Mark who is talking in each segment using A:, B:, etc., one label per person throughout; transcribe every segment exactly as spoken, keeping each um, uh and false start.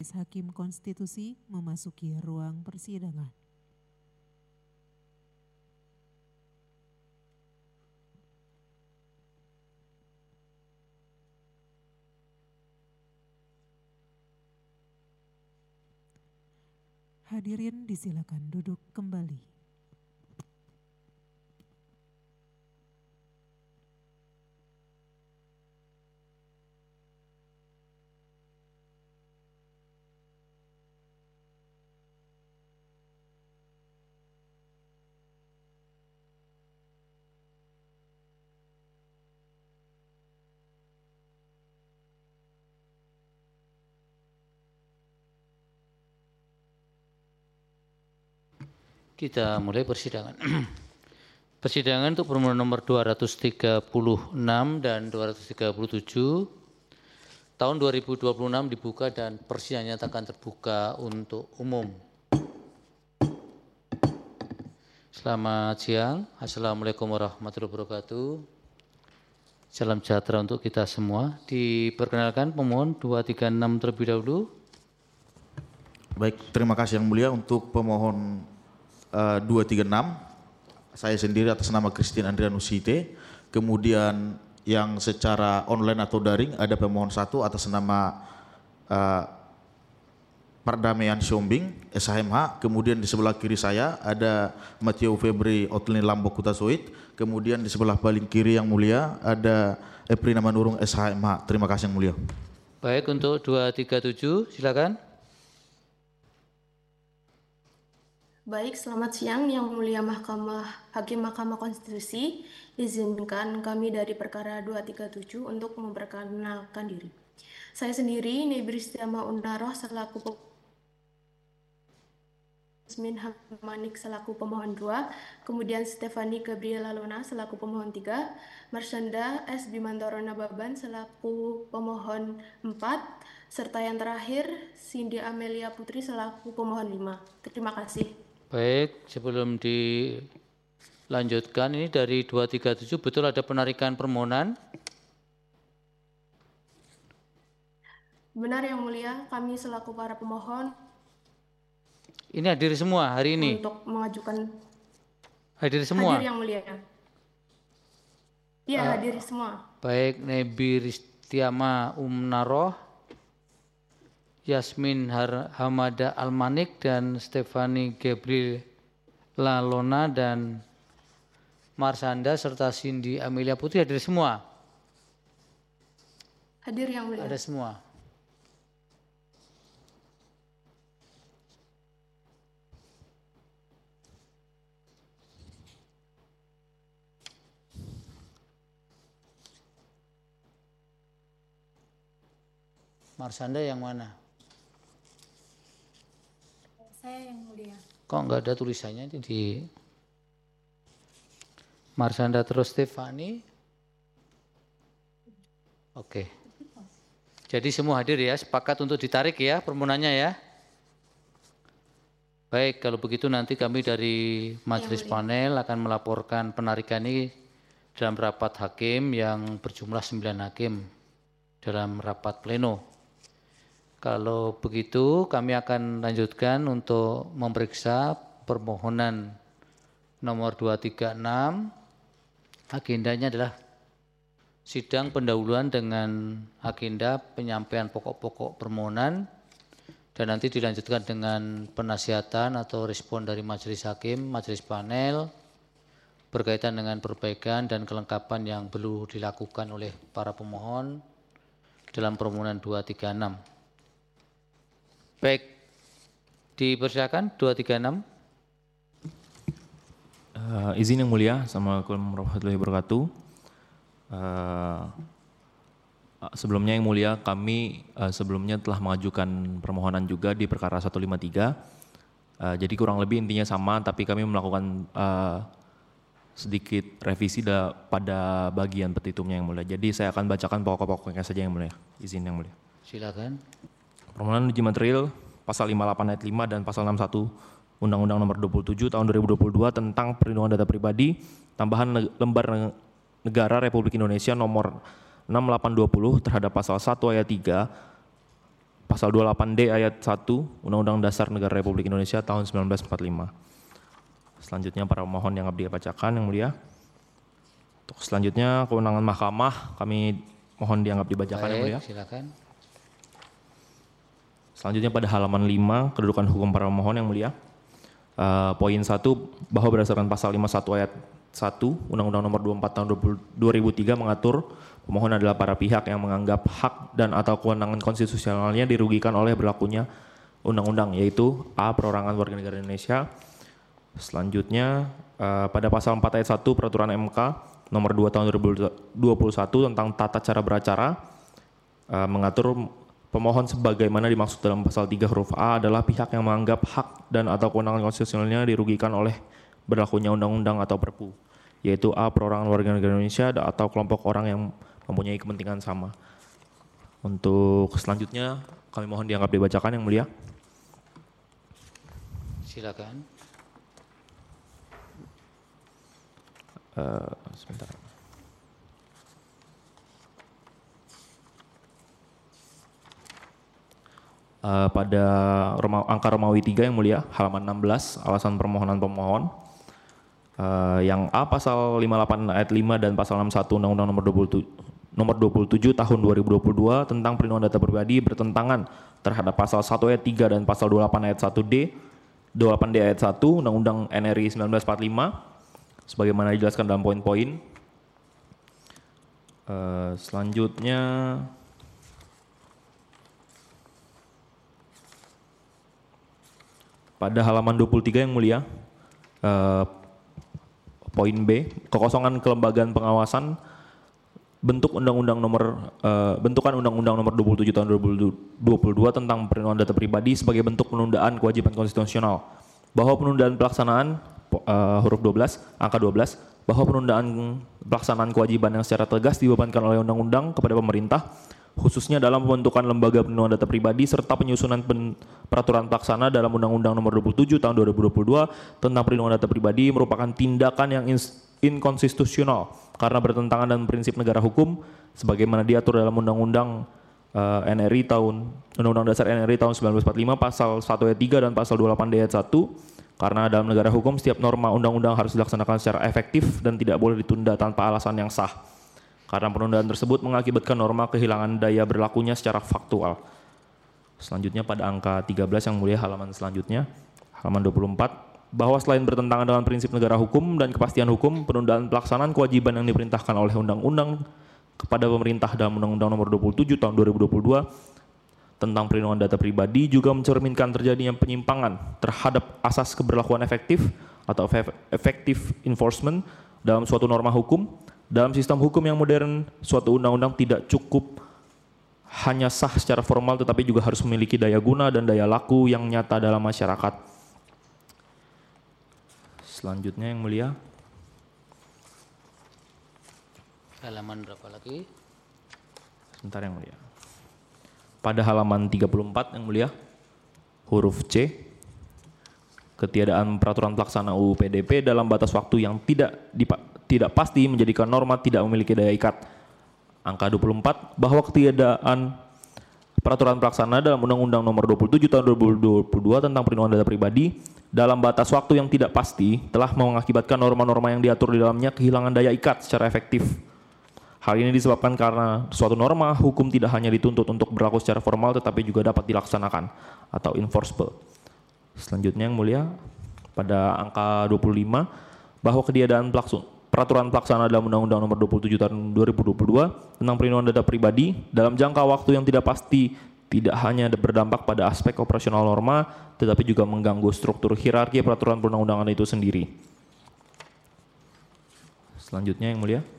A: Majelis Hakim Konstitusi memasuki ruang persidangan. Hadirin disilakan duduk kembali.
B: Kita mulai persidangan. Persidangan untuk permohonan nomor dua ratus tiga puluh enam dan dua ratus tiga puluh tujuh tahun dua ribu dua puluh enam dibuka dan persidangan nyatakan terbuka untuk umum. Selamat siang. Assalamualaikum warahmatullahi wabarakatuh. Salam sejahtera untuk kita semua. Diperkenalkan pemohon dua tiga enam terlebih dahulu.
C: Baik, terima kasih Yang Mulia. Untuk pemohon Uh, dua tiga enam, saya sendiri atas nama Christine Andrianusite. Kemudian yang secara online atau daring ada pemohon satu atas nama uh, Pardamaian Siombing, S H M H. Kemudian di sebelah kiri saya ada Matthew Febri Otlin Lambok Kutasoit. Kemudian di sebelah paling kiri Yang Mulia ada Eprina Manurung S H M H. Terima kasih Yang Mulia.
B: Baik, untuk dua tiga tujuh silakan.
D: Baik, selamat siang Yang Mulia Mahkamah Hakim Mahkamah Konstitusi. Izinkan kami dari perkara dua tiga tujuh untuk memperkenalkan diri. Saya sendiri Nebristiama Unaroh selaku Yasmin Hamanik selaku pemohon dua, kemudian Stefani Gabriela Lona selaku pemohon tiga, Marsyanda S. Bimantoro Nababan selaku pemohon empat, serta yang terakhir Cindy Amelia Putri selaku pemohon lima. Terima kasih.
B: Baik, sebelum dilanjutkan ini dari dua tiga tujuh betul ada penarikan permohonan?
D: Benar Yang Mulia, kami selaku para pemohon.
B: Ini hadir semua hari ini?
D: Untuk mengajukan.
B: Hadir semua?
D: Hadir Yang Mulia. Iya, uh, hadir semua.
B: Baik, Nebi Ristiama Umnaroh, Yasmin Hamada Almanik dan Stefani Gabriel Lalona dan Marsanda serta Cindy Amelia Putri hadir semua?
D: Hadir Yang Mulia.
B: Ada semua. Marsanda yang mana?
D: Saya Yang Mulia.
B: Kok enggak ada tulisannya di Marsanda terus Stefani? Oke. Jadi semua hadir ya, sepakat untuk ditarik ya permohonannya ya. Baik, kalau begitu nanti kami dari majelis panel akan melaporkan penarikan ini dalam rapat hakim yang berjumlah sembilan hakim dalam rapat pleno. Kalau begitu kami akan lanjutkan untuk memeriksa permohonan nomor dua tiga enam. Agendanya adalah sidang pendahuluan dengan agenda penyampaian pokok-pokok permohonan dan nanti dilanjutkan dengan penasihatan atau respon dari majelis hakim, majelis panel berkaitan dengan perbaikan dan kelengkapan yang perlu dilakukan oleh para pemohon dalam permohonan dua tiga enam. Baik, dipersilakan dua tiga enam.
E: Uh, izin Yang Mulia, Assalamualaikum warahmatullahi wabarakatuh. Uh, sebelumnya Yang Mulia, kami uh, sebelumnya telah mengajukan permohonan juga di perkara seratus lima puluh tiga. Uh, jadi kurang lebih intinya sama, tapi kami melakukan uh, sedikit revisi da, pada bagian petitumnya Yang Mulia. Jadi saya akan bacakan pokok-pokoknya saja Yang Mulia. Izin Yang Mulia.
B: Silakan.
E: Permohonan uji material pasal lima puluh delapan ayat lima dan pasal enam puluh satu Undang-Undang Nomor dua puluh tujuh Tahun dua ribu dua puluh dua tentang Perlindungan Data Pribadi, tambahan lembar negara Republik Indonesia nomor enam delapan dua puluh terhadap pasal satu ayat tiga pasal dua puluh delapan D ayat satu Undang-Undang Dasar Negara Republik Indonesia tahun seribu sembilan ratus empat puluh lima. Selanjutnya para pemohon yang abdi bacakan yang mulia. Untuk selanjutnya kewenangan mahkamah kami mohon dianggap dibacakan yang mulia.
B: Silakan.
E: Selanjutnya pada halaman lima kedudukan hukum para pemohon yang mulia. Uh, poin satu bahwa berdasarkan pasal lima puluh satu ayat satu Undang-Undang Nomor dua puluh empat Tahun dua ribu tiga mengatur pemohon adalah para pihak yang menganggap hak dan atau kewenangan konstitusionalnya dirugikan oleh berlakunya undang-undang, yaitu A. Perorangan warga negara Indonesia. Selanjutnya uh, pada pasal empat ayat satu Peraturan M K Nomor dua Tahun dua ribu dua puluh satu tentang tata cara beracara uh, mengatur pemohon sebagaimana dimaksud dalam pasal tiga huruf A adalah pihak yang menganggap hak dan atau kewenangan konstitusionalnya dirugikan oleh berlakunya undang-undang atau perpu, yaitu A. Perorangan warga negara Indonesia atau kelompok orang yang mempunyai kepentingan sama. Untuk selanjutnya kami mohon dianggap dibacakan yang mulia.
B: Silakan.
E: Uh, sebentar. Uh, pada Roma, angka Romawi tiga yang mulia, halaman enam belas, alasan permohonan pemohon. Uh, yang A pasal lima puluh delapan ayat lima dan pasal enam puluh satu Undang-Undang Nomor dua puluh tujuh, Nomor dua puluh tujuh Tahun dua ribu dua puluh dua tentang perlindungan data pribadi bertentangan terhadap pasal satu ayat tiga dan pasal dua puluh delapan ayat satu D, dua puluh delapan D ayat satu Undang-Undang N R I seribu sembilan ratus empat puluh lima sebagaimana dijelaskan dalam poin-poin. Uh, selanjutnya pada halaman dua puluh tiga yang mulia, uh, poin B, kekosongan kelembagaan pengawasan bentuk undang-undang nomor uh, bentukan undang-undang nomor dua puluh tujuh tahun dua ribu dua puluh dua tentang perlindungan data pribadi sebagai bentuk penundaan kewajiban konstitusional, bahwa penundaan pelaksanaan uh, huruf dua belas angka dua belas bahwa penundaan pelaksanaan kewajiban yang secara tegas dibebankan oleh undang-undang kepada pemerintah khususnya dalam pembentukan lembaga perlindungan data pribadi serta penyusunan pen, peraturan pelaksana dalam Undang-Undang Nomor dua puluh tujuh Tahun dua ribu dua puluh dua tentang perlindungan data pribadi merupakan tindakan yang inkonstitusional karena bertentangan dengan prinsip negara hukum sebagaimana diatur dalam Undang-Undang uh, N R I tahun Undang-Undang Dasar N R I tahun seribu sembilan ratus empat puluh lima pasal satu ayat tiga dan pasal dua puluh delapan D ayat satu, karena dalam negara hukum setiap norma undang-undang harus dilaksanakan secara efektif dan tidak boleh ditunda tanpa alasan yang sah. Karena penundaan tersebut mengakibatkan norma kehilangan daya berlakunya secara faktual. Selanjutnya pada angka tiga belas yang mulia halaman selanjutnya, halaman dua puluh empat, bahwa selain bertentangan dengan prinsip negara hukum dan kepastian hukum, penundaan pelaksanaan kewajiban yang diperintahkan oleh undang-undang kepada pemerintah dalam Undang-Undang Nomor dua puluh tujuh Tahun dua ribu dua puluh dua tentang perlindungan data pribadi juga mencerminkan terjadinya penyimpangan terhadap asas keberlakuan efektif atau effective enforcement dalam suatu norma hukum. Dalam sistem hukum yang modern, suatu undang-undang tidak cukup hanya sah secara formal tetapi juga harus memiliki daya guna dan daya laku yang nyata dalam masyarakat. Selanjutnya yang mulia.
B: Halaman berapa lagi?
E: Sebentar yang mulia. Pada halaman tiga puluh empat yang mulia, huruf C, ketiadaan peraturan pelaksana U U P D P dalam batas waktu yang tidak dipa- tidak pasti menjadikan norma tidak memiliki daya ikat. Angka dua puluh empat, bahwa ketiadaan peraturan pelaksana dalam Undang-Undang Nomor dua puluh tujuh Tahun dua ribu dua puluh dua tentang perlindungan data pribadi dalam batas waktu yang tidak pasti telah mengakibatkan norma-norma yang diatur di dalamnya kehilangan daya ikat secara efektif. Hal ini disebabkan karena suatu norma hukum tidak hanya dituntut untuk berlaku secara formal tetapi juga dapat dilaksanakan atau enforceable. Selanjutnya yang mulia, pada angka dua puluh lima, bahwa ketiadaan pelaksanaan peraturan pelaksana dalam Undang-Undang Nomor dua puluh tujuh Tahun dua ribu dua puluh dua tentang perlindungan data pribadi dalam jangka waktu yang tidak pasti tidak hanya berdampak pada aspek operasional norma, tetapi juga mengganggu struktur hierarki peraturan perundang-undangan itu sendiri. Selanjutnya yang mulia.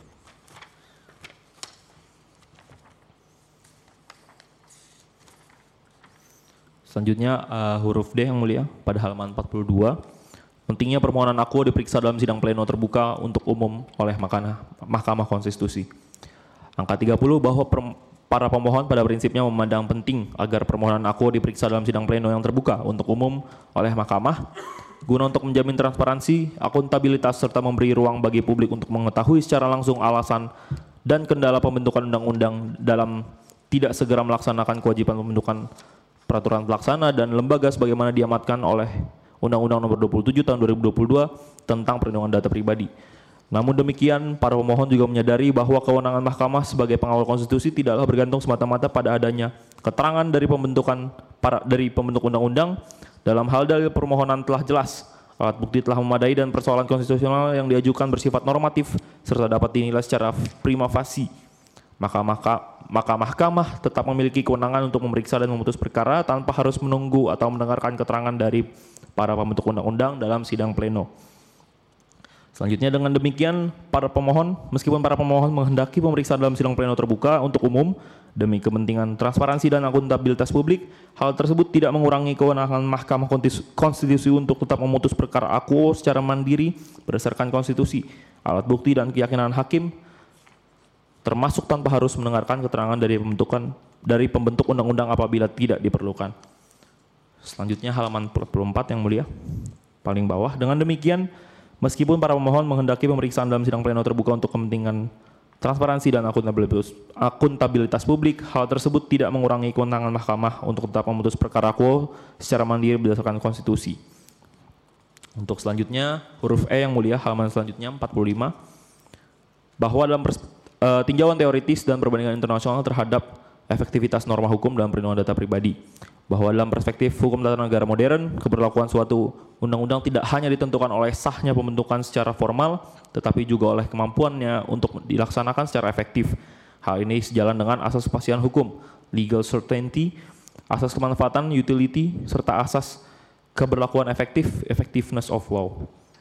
E: Selanjutnya uh, huruf D yang mulia pada halaman empat puluh dua. Pentingnya permohonan akuo diperiksa dalam sidang pleno terbuka untuk umum oleh Mahkamah Konstitusi. Angka tiga puluh, bahwa per, para pemohon pada prinsipnya memandang penting agar permohonan akuo diperiksa dalam sidang pleno yang terbuka untuk umum oleh Mahkamah guna untuk menjamin transparansi, akuntabilitas, serta memberi ruang bagi publik untuk mengetahui secara langsung alasan dan kendala pembentukan undang-undang dalam tidak segera melaksanakan kewajiban pembentukan peraturan pelaksana dan lembaga sebagaimana diamatkan oleh Undang-Undang Nomor dua puluh tujuh Tahun dua ribu dua puluh dua tentang perlindungan data pribadi. Namun demikian, para pemohon juga menyadari bahwa kewenangan mahkamah sebagai pengawal konstitusi tidaklah bergantung semata-mata pada adanya keterangan dari pembentukan para, dari pembentuk undang-undang. Dalam hal dalil permohonan telah jelas, alat bukti telah memadai dan persoalan konstitusional yang diajukan bersifat normatif serta dapat dinilai secara prima facie. Maka, maka, maka mahkamah tetap memiliki kewenangan untuk memeriksa dan memutus perkara tanpa harus menunggu atau mendengarkan keterangan dari para pembentuk undang-undang dalam sidang pleno. Selanjutnya, dengan demikian, para pemohon, meskipun para pemohon menghendaki pemeriksaan dalam sidang pleno terbuka untuk umum demi kepentingan transparansi dan akuntabilitas publik, hal tersebut tidak mengurangi kewenangan Mahkamah Konstitusi untuk tetap memutus perkara akuo secara mandiri berdasarkan konstitusi, alat bukti dan keyakinan hakim, termasuk tanpa harus mendengarkan keterangan dari pembentukan dari pembentuk undang-undang apabila tidak diperlukan. Selanjutnya halaman empat puluh empat yang mulia, paling bawah. Dengan demikian, meskipun para pemohon menghendaki pemeriksaan dalam sidang pleno terbuka untuk kepentingan transparansi dan akuntabilitas, akuntabilitas publik, hal tersebut tidak mengurangi kewenangan mahkamah untuk tetap memutus perkara quo secara mandiri berdasarkan konstitusi. Untuk selanjutnya, huruf E yang mulia, halaman selanjutnya empat puluh lima, bahwa dalam pers, uh, tinjauan teoritis dan perbandingan internasional terhadap efektivitas norma hukum dalam perlindungan data pribadi, bahwa dalam perspektif hukum tata negara modern, keberlakuan suatu undang-undang tidak hanya ditentukan oleh sahnya pembentukan secara formal, tetapi juga oleh kemampuannya untuk dilaksanakan secara efektif. Hal ini sejalan dengan asas kepastian hukum, legal certainty, asas kemanfaatan, utility, serta asas keberlakuan efektif, effectiveness of law.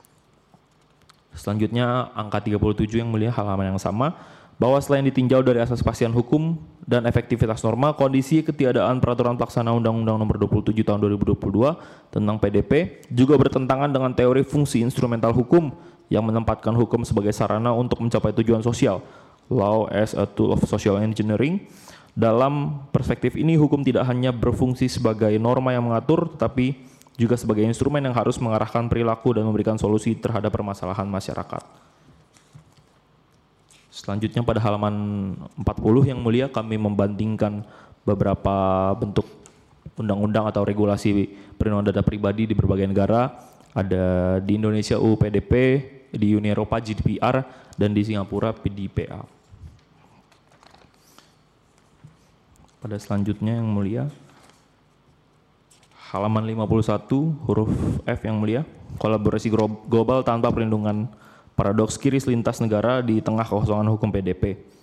E: Selanjutnya angka tiga puluh tujuh yang mulia, halaman yang sama, bahwa selain ditinjau dari asas kepastian hukum dan efektivitas norma, kondisi ketiadaan peraturan pelaksana Undang-Undang Nomor dua puluh tujuh Tahun dua ribu dua puluh dua tentang P D P juga bertentangan dengan teori fungsi instrumental hukum yang menempatkan hukum sebagai sarana untuk mencapai tujuan sosial, law as a tool of social engineering. Dalam perspektif ini, hukum tidak hanya berfungsi sebagai norma yang mengatur, tetapi juga sebagai instrumen yang harus mengarahkan perilaku dan memberikan solusi terhadap permasalahan masyarakat. Selanjutnya pada halaman empat puluh yang mulia, kami membandingkan beberapa bentuk undang-undang atau regulasi perlindungan data pribadi di berbagai negara. Ada di Indonesia U U P D P, di Uni Eropa G D P R, dan di Singapura P D P A. Pada selanjutnya yang mulia, halaman lima puluh satu huruf F yang mulia, kolaborasi global tanpa perlindungan, paradoks kiris lintas negara di tengah kekosongan hukum P D P.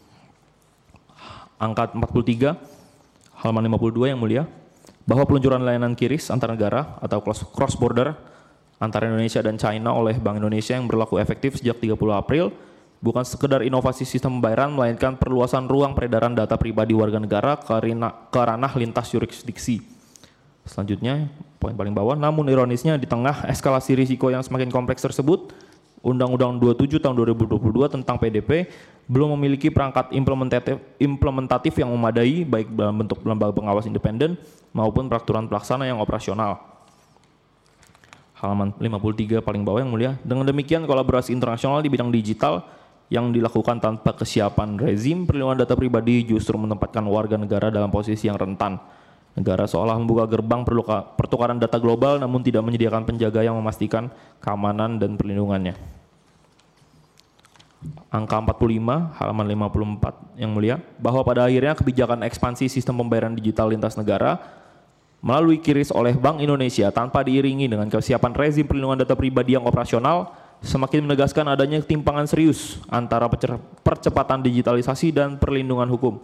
E: Angka empat puluh tiga, halaman lima puluh dua yang mulia, bahwa peluncuran layanan kiris antar negara atau cross border antara Indonesia dan China oleh Bank Indonesia yang berlaku efektif sejak tiga puluh April bukan sekedar inovasi sistem pembayaran, melainkan perluasan ruang peredaran data pribadi warga negara ke, rina, ke ranah lintas yurisdiksi. Selanjutnya, poin paling bawah, namun ironisnya di tengah eskalasi risiko yang semakin kompleks tersebut, Undang-Undang dua puluh tujuh Tahun dua ribu dua puluh dua tentang P D P belum memiliki perangkat implementatif, implementatif yang memadai baik dalam bentuk lembaga pengawas independen maupun peraturan pelaksana yang operasional. Halaman lima puluh tiga paling bawah yang mulia, dengan demikian kolaborasi internasional di bidang digital yang dilakukan tanpa kesiapan rezim perlindungan data pribadi justru menempatkan warga negara dalam posisi yang rentan. Negara seolah membuka gerbang pertukaran data global namun tidak menyediakan penjaga yang memastikan keamanan dan perlindungannya. Angka empat puluh lima, halaman lima puluh empat yang mulia, bahwa pada akhirnya kebijakan ekspansi sistem pembayaran digital lintas negara melalui kiris oleh Bank Indonesia tanpa diiringi dengan kesiapan rezim perlindungan data pribadi yang operasional semakin menegaskan adanya ketimpangan serius antara percepatan digitalisasi dan perlindungan hukum.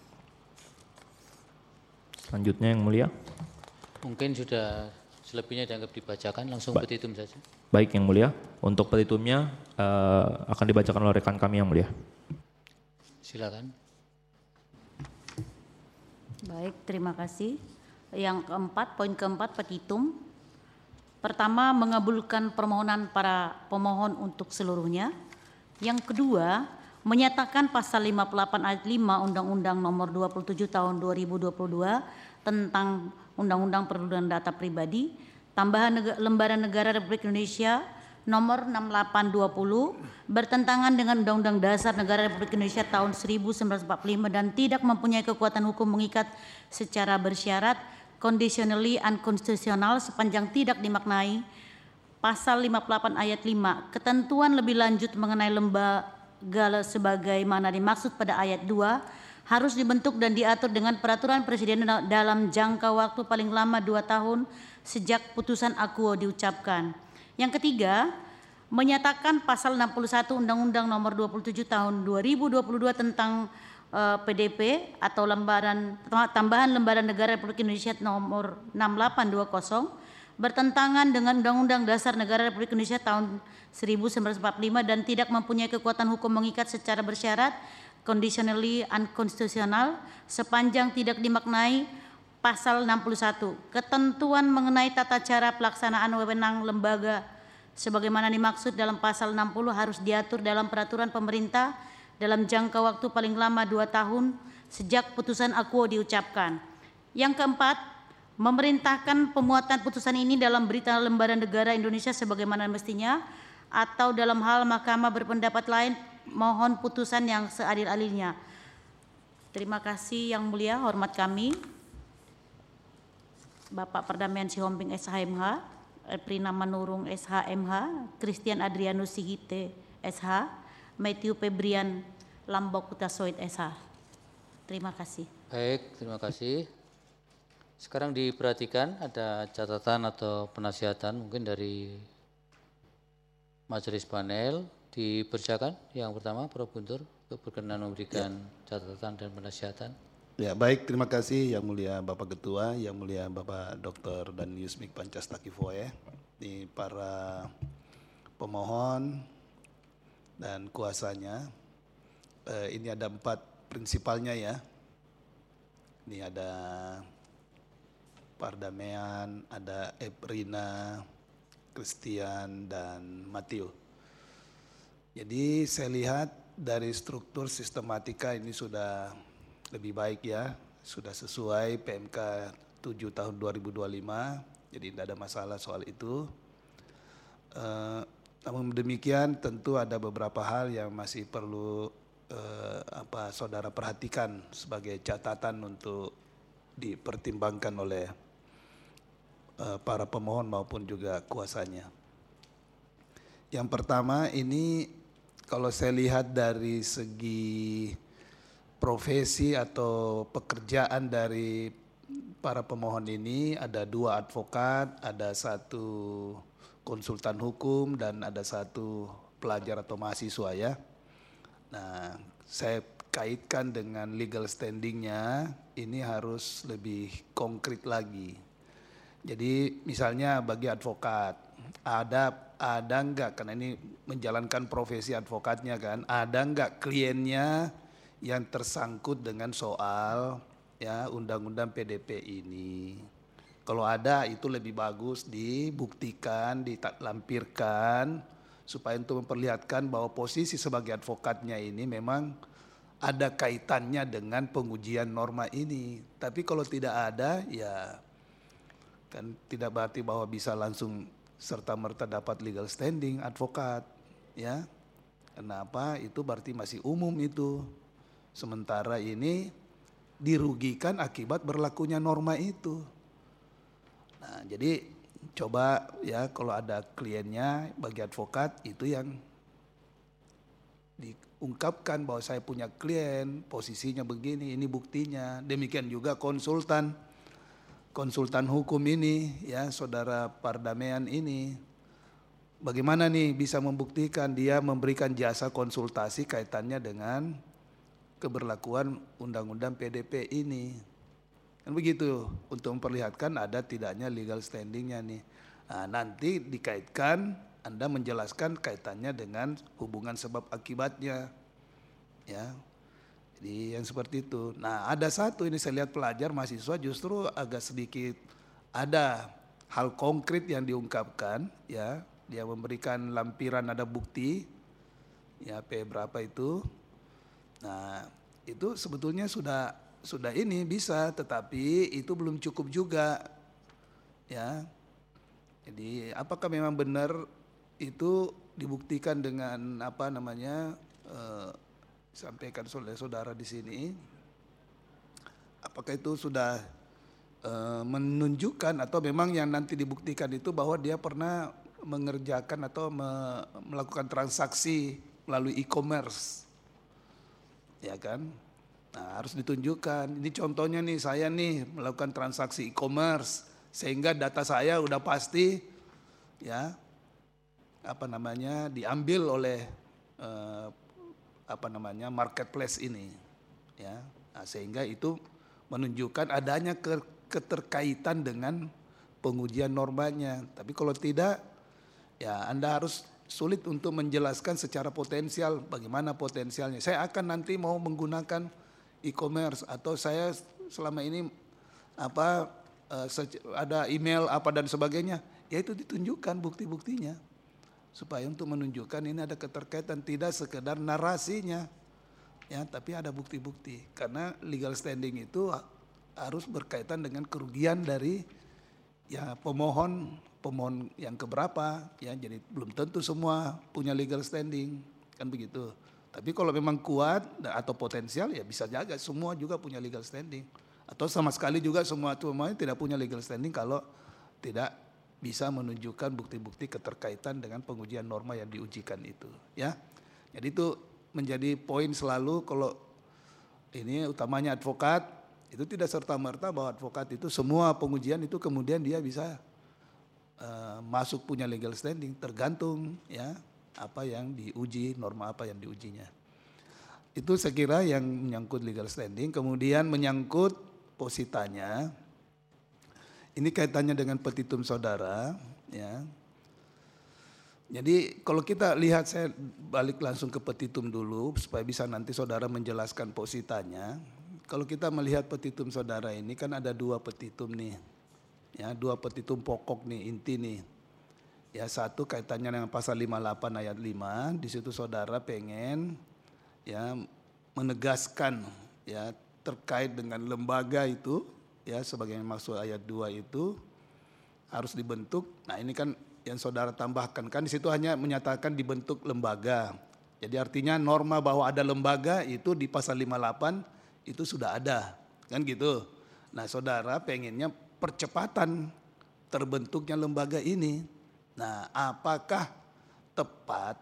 E: Selanjutnya yang mulia.
B: Mungkin sudah selebihnya dianggap dibacakan, langsung ba petitum saja.
E: Baik yang mulia, untuk petitumnya uh, akan dibacakan oleh rekan kami yang mulia.
B: Silakan.
F: Baik, terima kasih. Yang keempat, poin keempat petitum. Pertama, mengabulkan permohonan para pemohon untuk seluruhnya. Yang kedua, menyatakan pasal lima puluh delapan ayat lima Undang-Undang Nomor dua puluh tujuh Tahun dua ribu dua puluh dua tentang Undang-Undang Perlindungan Data Pribadi, tambahan neg- lembaran negara Republik Indonesia Nomor enam puluh delapan dua puluh bertentangan dengan Undang-Undang Dasar Negara Republik Indonesia tahun seribu sembilan ratus empat puluh lima dan tidak mempunyai kekuatan hukum mengikat secara bersyarat, conditionally unconstitutional sepanjang tidak dimaknai pasal lima puluh delapan ayat lima. Ketentuan lebih lanjut mengenai lembaga sebagaimana dimaksud pada ayat dua harus dibentuk dan diatur dengan peraturan presiden dalam jangka waktu paling lama dua tahun sejak putusan akuo diucapkan. Yang ketiga, menyatakan pasal enam puluh satu Undang-Undang Nomor dua puluh tujuh Tahun dua ribu dua puluh dua tentang uh, P D P atau lembaran tambahan lembaran negara Republik Indonesia nomor enam delapan dua nol bertentangan dengan Undang-Undang Dasar Negara Republik Indonesia tahun seribu sembilan ratus empat puluh lima dan tidak mempunyai kekuatan hukum mengikat secara bersyarat, conditionally unconstitutional sepanjang tidak dimaknai pasal enam puluh satu. Ketentuan mengenai tata cara pelaksanaan wewenang lembaga sebagaimana dimaksud dalam pasal enam puluh harus diatur dalam peraturan pemerintah dalam jangka waktu paling lama dua tahun sejak putusan akuo diucapkan. Yang keempat, memerintahkan pemuatan putusan ini dalam berita lembaran negara Indonesia sebagaimana mestinya atau dalam hal mahkamah berpendapat lain mohon putusan yang seadil-adilnya. Terima kasih Yang Mulia, hormat kami Bapak Perdamaian Sihombing S H M H, Prina Manurung S H M H, Christian Adrianus Sigite S H, Matthew Febrian Lambok Kutasoid S H. Terima kasih.
B: Baik, terima kasih. Sekarang diperhatikan ada catatan atau penasihatan mungkin dari majelis panel. Dipersilakan yang pertama Prof Guntur untuk berkenan memberikan ya. catatan dan penasihatan.
G: Ya, baik, terima kasih Yang Mulia Bapak Ketua, Yang Mulia Bapak Doktor dan Yusmik Pancastakifoe, ini para pemohon dan kuasanya. Eh, ini ada empat prinsipalnya ya. Ini ada Pardamaian, ada Eprina, Christian, dan Matthew. Jadi saya lihat dari struktur sistematika ini sudah lebih baik ya, sudah sesuai P M K tujuh tahun dua ribu dua puluh lima, jadi tidak ada masalah soal itu. Uh, namun demikian tentu ada beberapa hal yang masih perlu uh, apa saudara perhatikan sebagai catatan untuk dipertimbangkan oleh uh, para pemohon maupun juga kuasanya. Yang pertama ini kalau saya lihat dari segi profesi atau pekerjaan dari para pemohon ini ada dua advokat, ada satu konsultan hukum dan ada satu pelajar atau mahasiswa ya. Nah, saya kaitkan dengan legal standingnya ini harus lebih konkret lagi. Jadi misalnya bagi advokat ada ada enggak, karena ini menjalankan profesi advokatnya kan, ada enggak kliennya yang tersangkut dengan soal ya undang-undang P D P ini. Kalau ada itu lebih bagus dibuktikan, dilampirkan supaya untuk memperlihatkan bahwa posisi sebagai advokatnya ini memang ada kaitannya dengan pengujian norma ini. Tapi kalau tidak ada ya kan tidak berarti bahwa bisa langsung serta-merta dapat legal standing advokat ya. Kenapa? Itu berarti masih umum itu. Sementara ini dirugikan akibat berlakunya norma itu. Nah, jadi coba ya kalau ada kliennya bagi advokat itu yang diungkapkan bahwa saya punya klien, posisinya begini, ini buktinya. Demikian juga konsultan, konsultan hukum ini ya saudara Pardamaian ini. Bagaimana nih bisa membuktikan dia memberikan jasa konsultasi kaitannya dengan keberlakuan undang-undang P D P ini. Kan begitu, untuk memperlihatkan ada tidaknya legal standingnya nih. Nah, nanti dikaitkan, Anda menjelaskan kaitannya dengan hubungan sebab akibatnya. Ya, jadi yang seperti itu. Nah, ada satu ini saya lihat pelajar mahasiswa justru agak sedikit ada hal konkret yang diungkapkan. Ya, dia memberikan lampiran ada bukti, ya P berapa itu. Nah, itu sebetulnya sudah sudah ini bisa, tetapi itu belum cukup juga, ya. Jadi apakah memang benar itu dibuktikan dengan apa namanya eh, sampaikan oleh saudara di sini? Apakah itu sudah uh, menunjukkan atau memang yang nanti dibuktikan itu bahwa dia pernah mengerjakan atau me, melakukan transaksi melalui e-commerce, ya kan? Nah, harus ditunjukkan. Ini contohnya nih, saya nih melakukan transaksi e-commerce sehingga data saya udah pasti, ya, apa namanya, diambil oleh eh, apa namanya marketplace ini, ya. Nah, sehingga itu menunjukkan adanya ke, keterkaitan dengan pengujian normanya. Tapi kalau tidak, ya Anda harus sulit untuk menjelaskan secara potensial bagaimana potensialnya. Saya akan nanti mau menggunakan e-commerce atau saya selama ini apa ada email apa dan sebagainya. Ya itu ditunjukkan bukti-buktinya supaya untuk menunjukkan ini ada keterkaitan, tidak sekedar narasinya. Ya, tapi ada bukti-bukti. Karena legal standing itu harus berkaitan dengan kerugian dari ya pemohon pemohon yang keberapa, ya, jadi belum tentu semua punya legal standing, kan begitu. Tapi kalau memang kuat atau potensial, ya bisa jaga semua juga punya legal standing. Atau sama sekali juga semua semuanya tidak punya legal standing kalau tidak bisa menunjukkan bukti-bukti keterkaitan dengan pengujian norma yang diujikan itu, ya. Jadi itu menjadi poin selalu kalau ini utamanya advokat, itu tidak serta-merta bahwa advokat itu semua pengujian itu kemudian dia bisa Uh, masuk punya legal standing, tergantung ya apa yang diuji, norma apa yang diujinya. Itu saya kira yang menyangkut legal standing. Kemudian menyangkut positanya, ini kaitannya dengan petitum saudara, ya. Jadi kalau kita lihat, saya balik langsung ke petitum dulu supaya bisa nanti saudara menjelaskan positanya. Kalau kita melihat petitum saudara ini kan ada dua petitum nih. Ya, dua petitum pokok nih, inti nih. Ya, satu kaitannya dengan pasal lima puluh delapan ayat lima, di situ saudara pengen ya menegaskan ya terkait dengan lembaga itu, ya sebagai maksud ayat dua itu harus dibentuk. Nah, ini kan yang saudara tambahkan, kan di situ hanya menyatakan dibentuk lembaga. Jadi artinya norma bahwa ada lembaga itu di pasal lima puluh delapan itu sudah ada, kan gitu. Nah, saudara pengennya percepatan terbentuknya lembaga ini. Nah, apakah tepat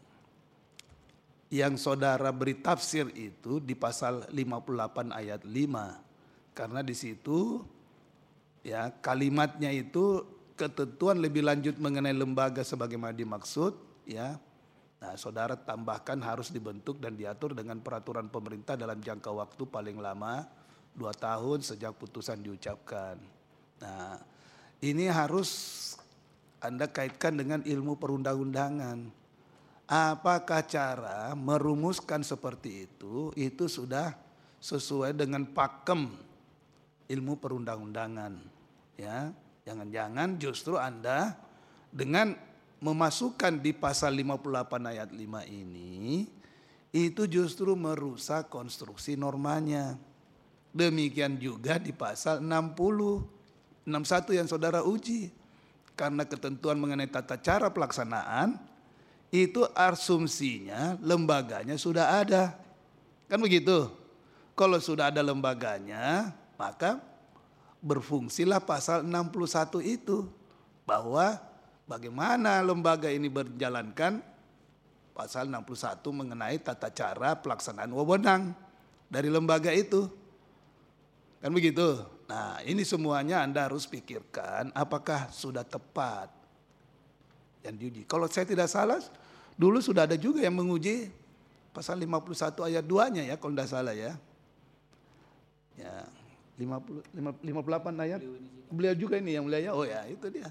G: yang saudara beri tafsir itu di pasal lima puluh delapan ayat lima? Karena di situ ya kalimatnya itu ketentuan lebih lanjut mengenai lembaga sebagaimana dimaksud, ya. Nah, saudara tambahkan harus dibentuk dan diatur dengan peraturan pemerintah dalam jangka waktu paling lama dua tahun sejak putusan diucapkan. Nah, ini harus Anda kaitkan dengan ilmu perundang-undangan. Apakah cara merumuskan seperti itu, itu sudah sesuai dengan pakem ilmu perundang-undangan. Ya, jangan-jangan justru Anda dengan memasukkan di pasal lima puluh delapan ayat lima ini, itu justru merusak konstruksi normanya. Demikian juga di pasal enam puluh, enam puluh satu yang saudara uji. Karena ketentuan mengenai tata cara pelaksanaan, itu asumsinya lembaganya sudah ada. Kan begitu? Kalau sudah ada lembaganya, maka berfungsilah pasal enam puluh satu itu. Bahwa bagaimana lembaga ini berjalankan, pasal enam puluh satu mengenai tata cara pelaksanaan wewenang dari lembaga itu. Kan begitu? Nah, ini semuanya Anda harus pikirkan apakah sudah tepat yang diuji. Kalau saya tidak salah, dulu sudah ada juga yang menguji pasal lima puluh satu ayat dua-nya ya, kalau tidak salah ya. Ya, lima puluh, lima puluh delapan ayat. Beliau juga ini yang mulia. Oh ya, itu dia.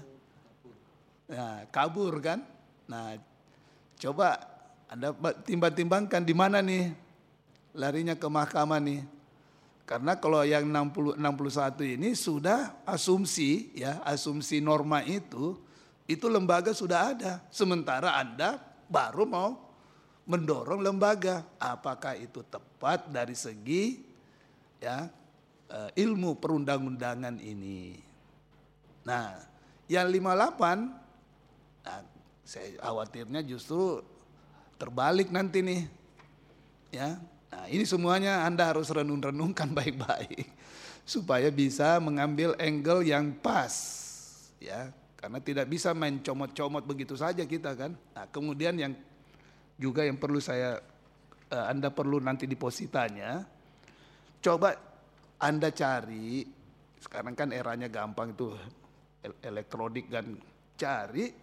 G: Nah, kabur kan. Nah, coba Anda timbang-timbangkan di mana nih larinya ke mahkamah nih. Karena kalau yang enam puluh, enam puluh satu ini sudah asumsi ya, asumsi norma itu, itu lembaga sudah ada. Sementara Anda baru mau mendorong lembaga. Apakah itu tepat dari segi ya ilmu perundang-undangan ini? Nah, yang lima puluh delapan, nah, saya khawatirnya justru terbalik nanti nih, ya. Nah, ini semuanya Anda harus renung-renungkan baik-baik. supaya bisa mengambil angle yang pas, ya, karena tidak bisa main comot-comot begitu saja kita kan. Nah, kemudian yang juga yang perlu saya, uh, Anda perlu nanti di positanya, coba Anda cari, sekarang kan eranya gampang itu elektronik kan, cari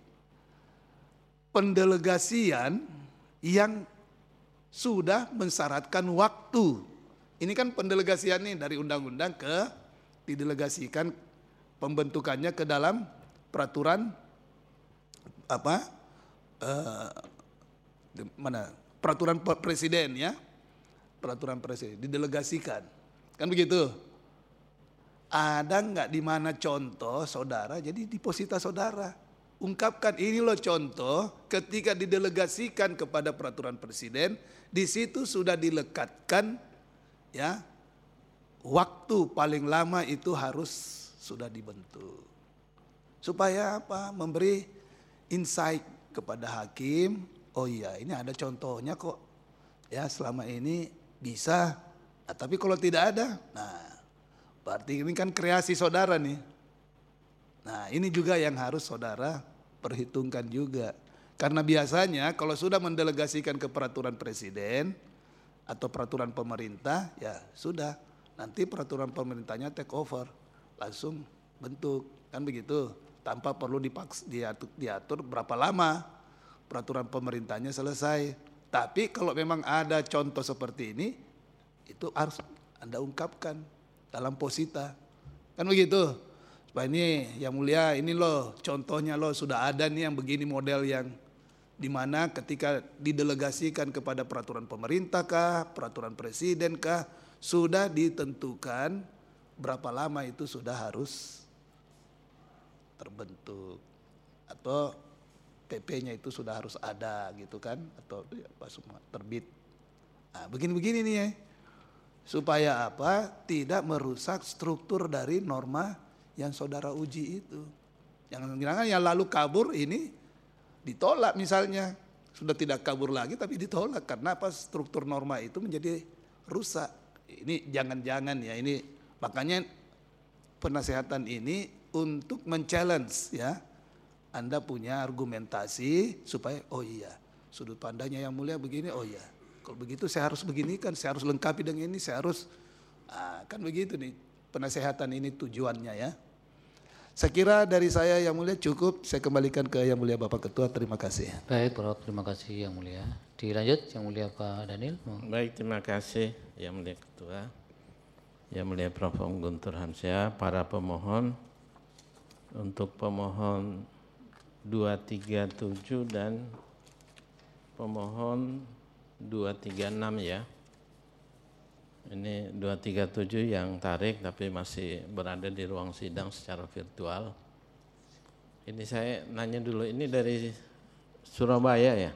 G: pendelegasian yang sudah mensyaratkan waktu. Ini kan pendelegasian nih dari undang-undang ke didelegasikan pembentukannya ke dalam peraturan apa uh, mana peraturan presiden ya, peraturan presiden didelegasikan kan begitu. Ada nggak di mana contoh saudara? Jadi deposita saudara ungkapkan ini loh contoh ketika didelegasikan kepada peraturan presiden, di situ sudah dilekatkan ya, waktu paling lama itu harus sudah dibentuk. Supaya apa? Memberi insight kepada hakim, oh iya ini ada contohnya kok. Ya selama ini bisa, nah, tapi kalau tidak ada, nah berarti ini kan kreasi saudara nih. Nah ini juga yang harus saudara perhitungkan juga. Karena biasanya kalau sudah mendelegasikan ke peraturan presiden, atau peraturan pemerintah, ya sudah nanti peraturan pemerintahnya take over, langsung bentuk kan begitu, tanpa perlu dipaks, diatur, diatur berapa lama peraturan pemerintahnya selesai. Tapi kalau memang ada contoh seperti ini, itu harus Anda ungkapkan dalam posita kan begitu, supaya ini yang mulia ini loh contohnya loh sudah ada nih yang begini model yang di mana ketika didelegasikan kepada peraturan pemerintah kah, peraturan presiden kah, sudah ditentukan berapa lama itu sudah harus terbentuk. Atau P P-nya itu sudah harus ada gitu kan, atau apa semua terbit. Nah, begini-begini nih ya. Supaya apa? Tidak merusak struktur dari norma yang saudara uji itu. Jangan-jangan yang lalu kabur ini ditolak misalnya, sudah tidak kabur lagi tapi ditolak karena apa? Struktur norma itu menjadi rusak. Ini jangan-jangan ya, ini makanya penasehatan ini untuk men-challenge ya. Anda punya argumentasi supaya oh iya, sudut pandangnya yang mulia begini, oh iya. Kalau begitu saya harus begini kan, saya harus lengkapi dengan ini, saya harus ah, kan begitu nih penasehatan ini tujuannya ya. Saya kira dari saya yang mulia cukup, saya kembalikan ke yang mulia Bapak Ketua, terima kasih.
B: Baik, Prof, terima kasih yang mulia. Dilanjut yang mulia Pak Daniel.
H: Baik, terima kasih yang mulia Ketua, yang mulia Profesor Guntur Hamzah, para pemohon. Untuk pemohon dua tiga tujuh dan pemohon dua tiga enam ya. Ini dua tiga tujuh yang tarik tapi masih berada di ruang sidang secara virtual. Ini saya nanya dulu, ini dari Surabaya ya?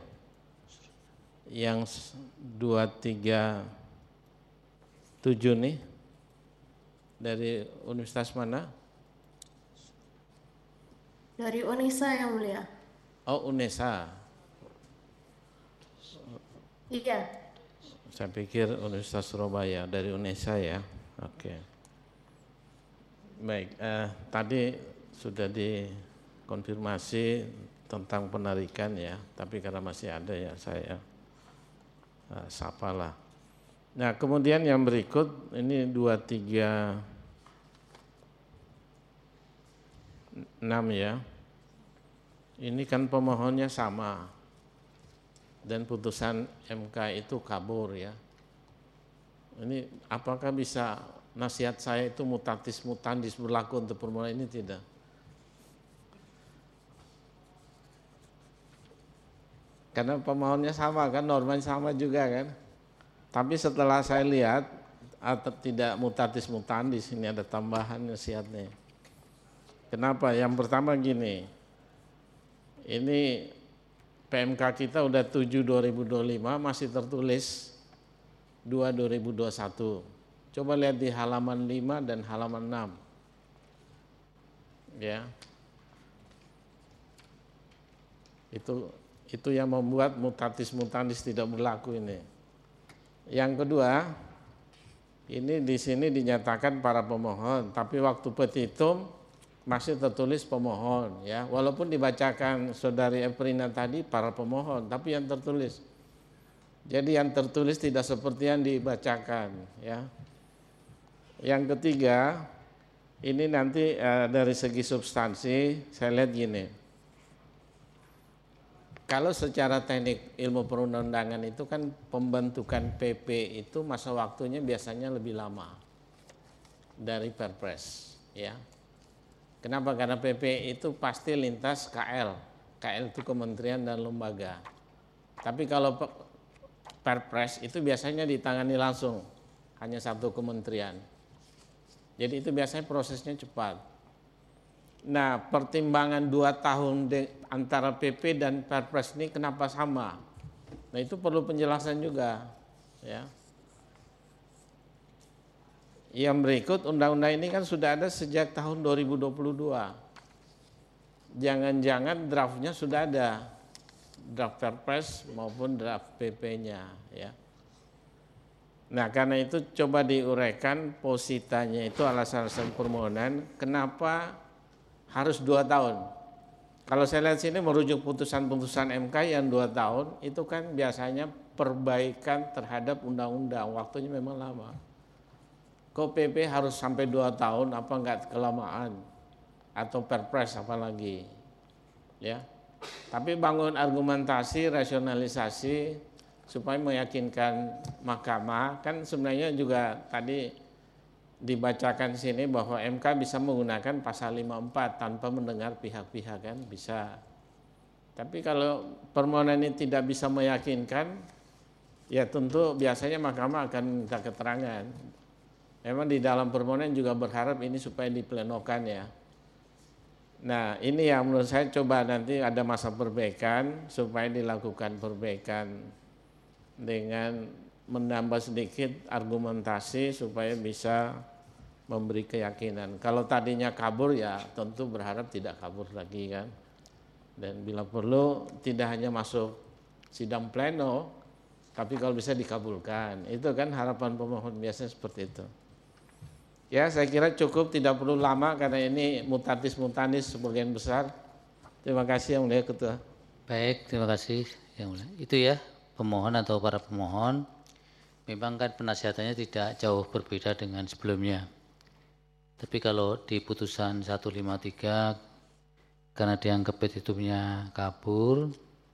H: Yang dua tiga tujuh nih dari universitas mana?
D: Dari UNESA yang mulia.
H: Oh UNESA.
D: Iya.
H: Saya pikir Universitas Surabaya, dari UNESA ya. Oke. Baik, eh, tadi sudah dikonfirmasi tentang penarikan ya, tapi karena masih ada ya saya eh, sapalah. Nah kemudian yang berikut ini dua tiga enam ya. Ini kan pemohonnya sama. Dan putusan M K itu kabur ya. Ini apakah bisa nasihat saya itu mutatis mutandis berlaku untuk permohonan ini tidak? Karena pemohonnya sama kan, normanya sama juga kan. Tapi setelah saya lihat atau tidak mutatis mutandis, ini ada tambahan nasihatnya. Kenapa? Yang pertama gini, ini P M K kita udah tujuh dua ribu dua puluh lima masih tertulis dua dua ribu dua puluh satu. Coba lihat di halaman lima dan halaman enam. Ya. Itu itu yang membuat mutatis mutandis tidak berlaku ini. Yang kedua, Ini di sini dinyatakan para pemohon, tapi waktu petitum masih tertulis pemohon ya. Walaupun dibacakan Saudari Eprina tadi para pemohon, tapi yang tertulis. Jadi yang tertulis tidak seperti yang dibacakan ya. Yang ketiga, ini nanti uh, dari segi substansi saya lihat gini. Kalau secara teknik ilmu perundang-undangan itu kan pembentukan P P itu masa waktunya biasanya lebih lama dari Perpres ya. Kenapa? Karena P P itu pasti lintas K L. K L itu kementerian dan lembaga. Tapi kalau Perpres itu biasanya ditangani langsung, hanya satu kementerian. Jadi itu biasanya prosesnya cepat. Nah, pertimbangan dua tahun de, antara P P dan Perpres ini kenapa sama? Nah, itu perlu penjelasan juga, ya. Yang berikut, undang-undang ini kan sudah ada sejak tahun dua ribu dua puluh dua. Jangan-jangan draftnya sudah ada, draft Perpres maupun draft P P-nya, ya. Nah, karena itu coba diuraikan positanya itu alasan-alasan permohonan, kenapa harus dua tahun. Kalau saya lihat sini merujuk putusan-putusan M K yang dua tahun, itu kan biasanya perbaikan terhadap undang-undang, waktunya memang lama. Kok P P harus sampai dua tahun, apa enggak kelamaan? Atau Perpres apalagi? Ya. Tapi bangun argumentasi, rasionalisasi supaya meyakinkan mahkamah, kan sebenarnya juga tadi dibacakan sini bahwa M K bisa menggunakan pasal lima puluh empat tanpa mendengar pihak-pihak, kan bisa. Tapi kalau permohonan ini tidak bisa meyakinkan, ya tentu biasanya mahkamah akan minta keterangan. Memang di dalam permohonan juga berharap ini supaya diplenokan ya. Nah, ini yang menurut saya coba nanti ada masa perbaikan supaya dilakukan perbaikan dengan menambah sedikit argumentasi supaya bisa memberi keyakinan. Kalau tadinya kabur ya tentu berharap tidak kabur lagi kan. Dan bila perlu tidak hanya masuk sidang pleno, tapi kalau bisa dikabulkan. Itu kan harapan pemohon biasanya seperti itu. Ya, saya kira cukup, tidak perlu lama karena ini mutatis mutatis sebagian besar. Terima kasih Yang Mulia Ketua.
B: Baik, terima kasih Yang Mulia. Itu ya pemohon atau para pemohon. Memang kan penasihatannya tidak jauh berbeda dengan sebelumnya. Tapi kalau di putusan seratus lima puluh tiga karena dianggap petitumnya kabur,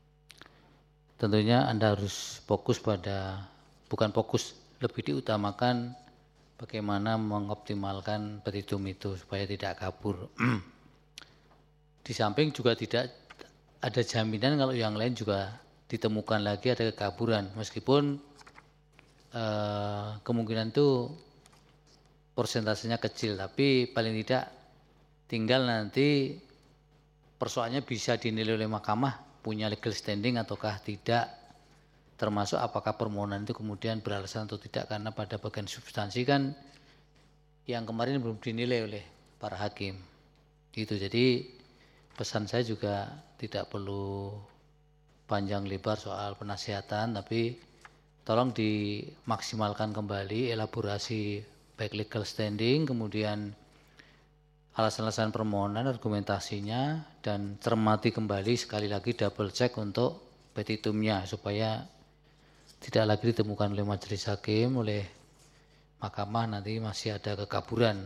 B: tentunya Anda harus fokus pada, bukan fokus, lebih diutamakan bagaimana mengoptimalkan petitum itu supaya tidak kabur. Di samping juga tidak ada jaminan kalau yang lain juga ditemukan lagi ada kekaburan, meskipun eh, kemungkinan itu persentasenya kecil, tapi paling tidak tinggal nanti persoalannya bisa dinilai oleh mahkamah punya legal standing ataukah tidak, termasuk apakah permohonan itu kemudian beralasan atau tidak, karena pada bagian substansi kan yang kemarin belum dinilai oleh para hakim. Gitu. Jadi pesan saya juga tidak perlu panjang lebar soal penasihatan, tapi tolong dimaksimalkan kembali elaborasi baik legal standing, kemudian alasan-alasan permohonan, argumentasinya, dan cermati kembali sekali lagi double check untuk petitumnya supaya tidak lagi ditemukan oleh majelis hakim, oleh mahkamah nanti masih ada kekaburan.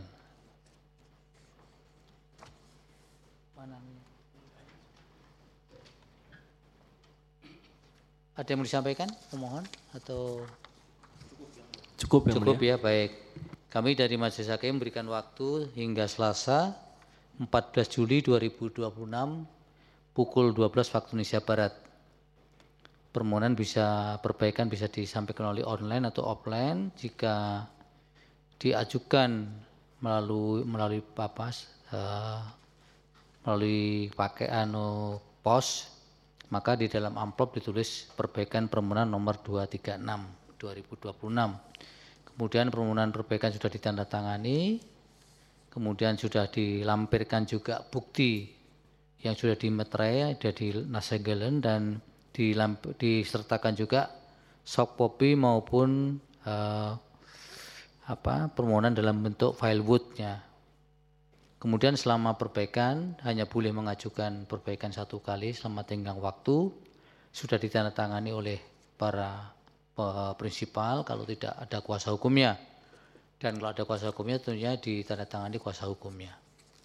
B: Ada yang mau disampaikan pemohon atau
E: cukup ya?
B: Cukup ya, baik. Kami dari majelis hakim memberikan waktu hingga Selasa empat belas Juli dua ribu dua puluh enam pukul dua belas waktu Indonesia Barat. Permohonan bisa perbaikan bisa disampaikan oleh online atau offline. Jika diajukan melalui melalui papas uh, melalui pakai anu pos, maka di dalam amplop ditulis perbaikan permohonan nomor dua tiga enam dua ribu dua puluh enam. Kemudian permohonan perbaikan sudah ditandatangani, kemudian sudah dilampirkan juga bukti yang sudah dimeterai, sudah dinasegelen, dan disertakan juga soft copy maupun uh, apa permohonan dalam bentuk file Word-nya. Kemudian selama perbaikan hanya boleh mengajukan perbaikan satu kali selama tenggang waktu, sudah ditandatangani oleh para prinsipal kalau tidak ada kuasa hukumnya. Dan kalau ada kuasa hukumnya tentunya ditandatangani kuasa hukumnya.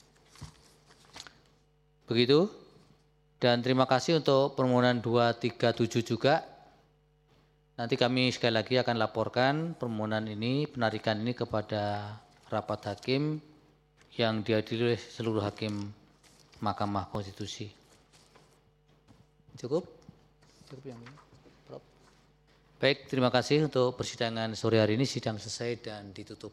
B: Begitu. Dan terima kasih untuk permohonan dua tiga tujuh juga. Nanti kami sekali lagi akan laporkan permohonan ini, penarikan ini kepada rapat hakim yang dihadiri oleh seluruh hakim Mahkamah Konstitusi. Cukup? Cukup yang ini? Prof. Baik, terima kasih untuk persidangan sore hari ini. Sidang selesai dan ditutup.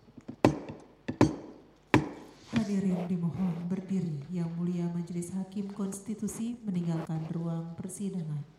A: Hadirin dimohon berdiri. Yang Mulia Majelis Hakim Konstitusi meninggalkan ruang persidangan.